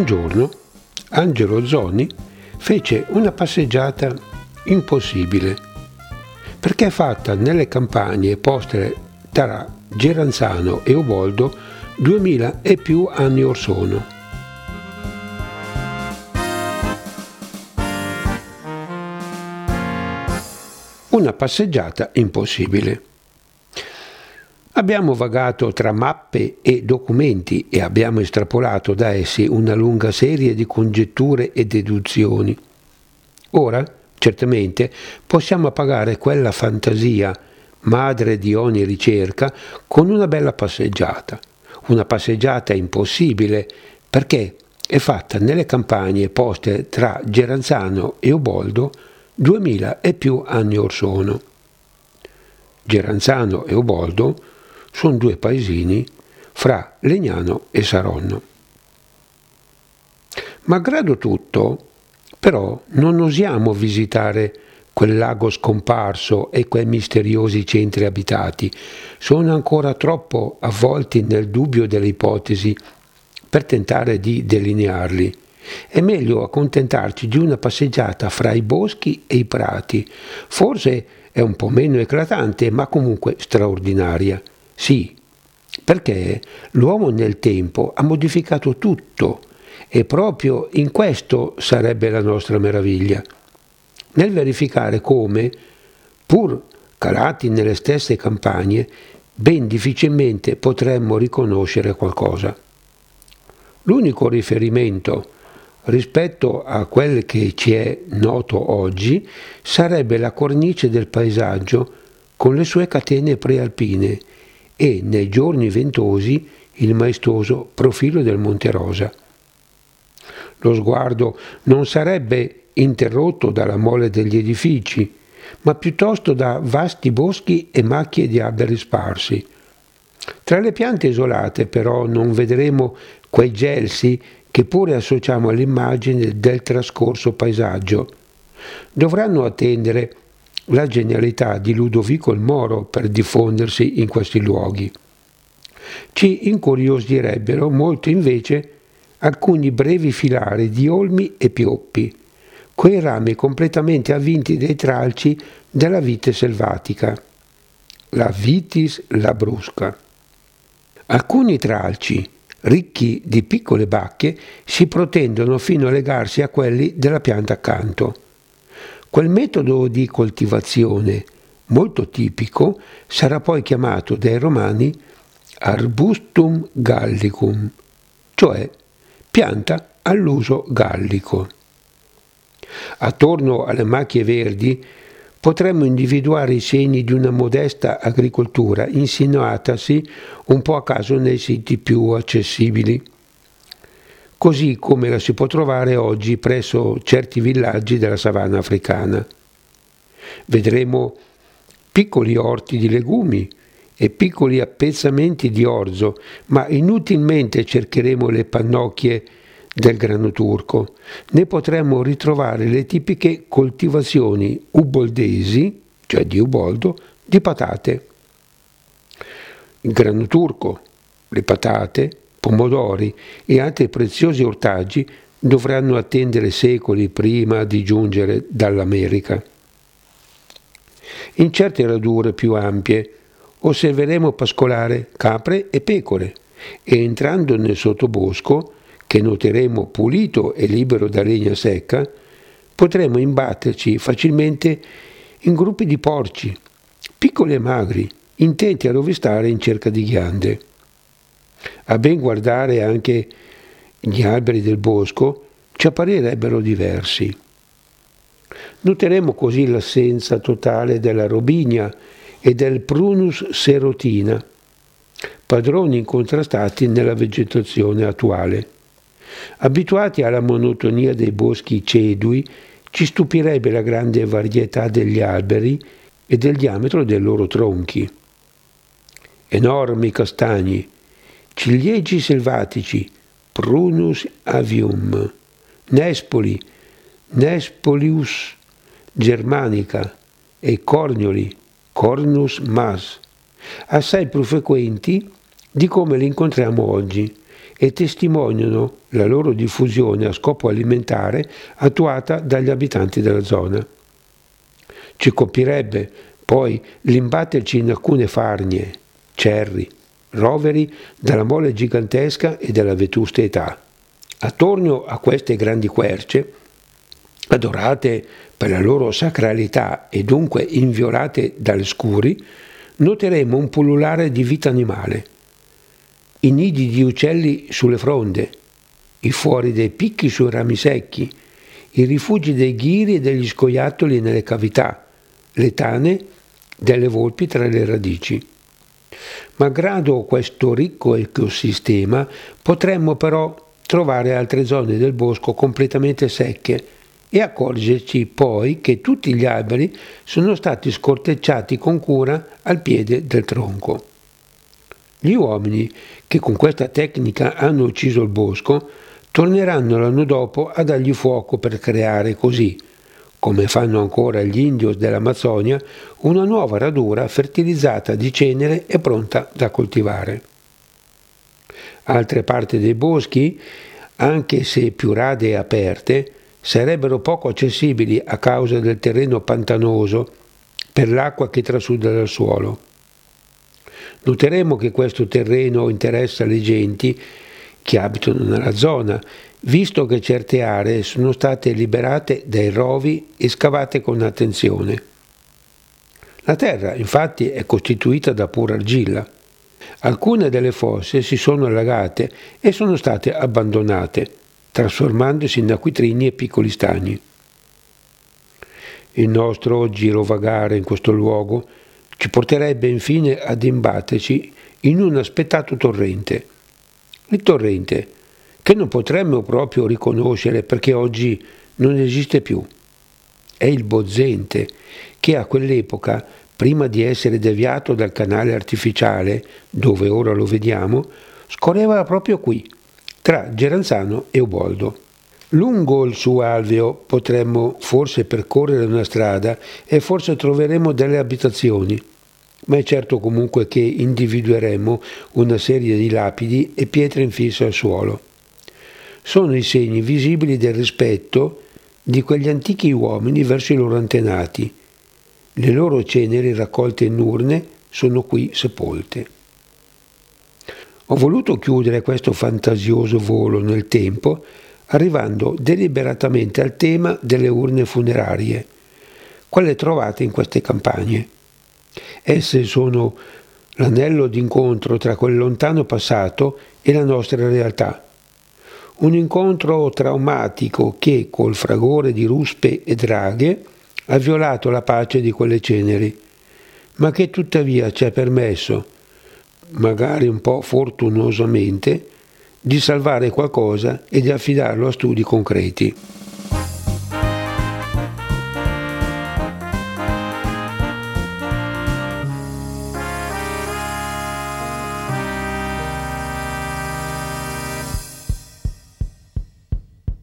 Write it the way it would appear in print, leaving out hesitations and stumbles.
giorno Angelo Zoni fece una passeggiata impossibile, perché fatta nelle campagne poste tra Geranzano e Uboldo 2000 e più anni or sono. Una passeggiata impossibile. Abbiamo vagato tra mappe e documenti e abbiamo estrapolato da essi una lunga serie di congetture e deduzioni. Ora, certamente, possiamo appagare quella fantasia, madre di ogni ricerca, con una bella passeggiata. Una passeggiata impossibile perché è fatta nelle campagne poste tra Geranzano e Uboldo 2000 e più anni or sono. Geranzano e Uboldo sono due paesini fra Legnano e Saronno. Malgrado tutto, però, non osiamo visitare quel lago scomparso e quei misteriosi centri abitati. Sono ancora troppo avvolti nel dubbio delle ipotesi per tentare di delinearli. È meglio accontentarci di una passeggiata fra i boschi e i prati. Forse è un po' meno eclatante, ma comunque straordinaria. Sì, perché l'uomo nel tempo ha modificato tutto e proprio in questo sarebbe la nostra meraviglia. Nel verificare come, pur calati nelle stesse campagne, ben difficilmente potremmo riconoscere qualcosa. L'unico riferimento rispetto a quel che ci è noto oggi sarebbe la cornice del paesaggio con le sue catene prealpine e, nei giorni ventosi, il maestoso profilo del Monte Rosa. Lo sguardo non sarebbe interrotto dalla mole degli edifici, ma piuttosto da vasti boschi e macchie di alberi sparsi. Tra le piante isolate, però, non vedremo quei gelsi che pure associamo all'immagine del trascorso paesaggio. Dovranno attendere la genialità di Ludovico il Moro per diffondersi in questi luoghi. Ci incuriosirebbero molto invece alcuni brevi filari di olmi e pioppi, quei rami completamente avvinti dai tralci della vite selvatica, la Vitis labrusca. Alcuni tralci, ricchi di piccole bacche, si protendono fino a legarsi a quelli della pianta accanto. Quel metodo di coltivazione, molto tipico, sarà poi chiamato dai romani arbustum gallicum, cioè pianta all'uso gallico. Attorno alle macchie verdi potremmo individuare i segni di una modesta agricoltura insinuatasi un po' a caso nei siti più accessibili, così come la si può trovare oggi presso certi villaggi della savana africana. Vedremo piccoli orti di legumi e piccoli appezzamenti di orzo, ma inutilmente cercheremo le pannocchie del grano turco. Ne potremmo ritrovare le tipiche coltivazioni uboldesi, cioè di Uboldo, di patate. Il grano turco, le patate, pomodori e altri preziosi ortaggi dovranno attendere secoli prima di giungere dall'America. In certe radure più ampie osserveremo pascolare capre e pecore e entrando nel sottobosco, che noteremo pulito e libero da legna secca, potremo imbatterci facilmente in gruppi di porci, piccoli e magri, intenti a rovistare in cerca di ghiande. A ben guardare anche gli alberi del bosco ci apparirebbero diversi. Noteremo così l'assenza totale della robinia e del Prunus serotina, padroni incontrastati nella vegetazione attuale. Abituati alla monotonia dei boschi cedui, ci stupirebbe la grande varietà degli alberi e del diametro dei loro tronchi. Enormi castagni, ciliegi selvatici, Prunus avium, nespoli, Nespolius germanica e cornioli, Cornus mas, assai più frequenti di come li incontriamo oggi, e testimoniano la loro diffusione a scopo alimentare attuata dagli abitanti della zona. Ci colpirebbe poi l'imbatterci in alcune farnie, cerri, roveri della mole gigantesca e della vetusta età. Attorno a queste grandi querce, adorate per la loro sacralità e dunque inviolate dalle scuri, noteremo un pullulare di vita animale, i nidi di uccelli sulle fronde, i fuori dei picchi sui rami secchi, i rifugi dei ghiri e degli scoiattoli nelle cavità, le tane delle volpi tra le radici. Malgrado questo ricco ecosistema, potremmo però trovare altre zone del bosco completamente secche e accorgerci poi che tutti gli alberi sono stati scortecciati con cura al piede del tronco. Gli uomini che con questa tecnica hanno ucciso il bosco torneranno l'anno dopo a dargli fuoco per creare così, come fanno ancora gli indios dell'Amazzonia, una nuova radura fertilizzata di cenere e pronta da coltivare. Altre parti dei boschi, anche se più rade e aperte, sarebbero poco accessibili a causa del terreno pantanoso per l'acqua che trasuda dal suolo. Noteremo che questo terreno interessa le genti che abitano nella zona, visto che certe aree sono state liberate dai rovi e scavate con attenzione. La terra, infatti, è costituita da pura argilla. Alcune delle fosse si sono allagate e sono state abbandonate, trasformandosi in acquitrini e piccoli stagni. Il nostro girovagare in questo luogo ci porterebbe infine ad imbatterci in un aspettato torrente. Il torrente, che non potremmo proprio riconoscere perché oggi non esiste più. È il Bozzente, che a quell'epoca, prima di essere deviato dal canale artificiale, dove ora lo vediamo, scorreva proprio qui, tra Geranzano e Uboldo. Lungo il suo alveo potremmo forse percorrere una strada e forse troveremo delle abitazioni, ma è certo comunque che individueremo una serie di lapidi e pietre infisse al suolo. Sono i segni visibili del rispetto di quegli antichi uomini verso i loro antenati. Le loro ceneri raccolte in urne sono qui sepolte. Ho voluto chiudere questo fantasioso volo nel tempo arrivando deliberatamente al tema delle urne funerarie, quelle trovate in queste campagne. Esse sono l'anello d'incontro tra quel lontano passato e la nostra realtà. Un incontro traumatico che, col fragore di ruspe e draghe, ha violato la pace di quelle ceneri, ma che tuttavia ci ha permesso, magari un po' fortunosamente, di salvare qualcosa e di affidarlo a studi concreti.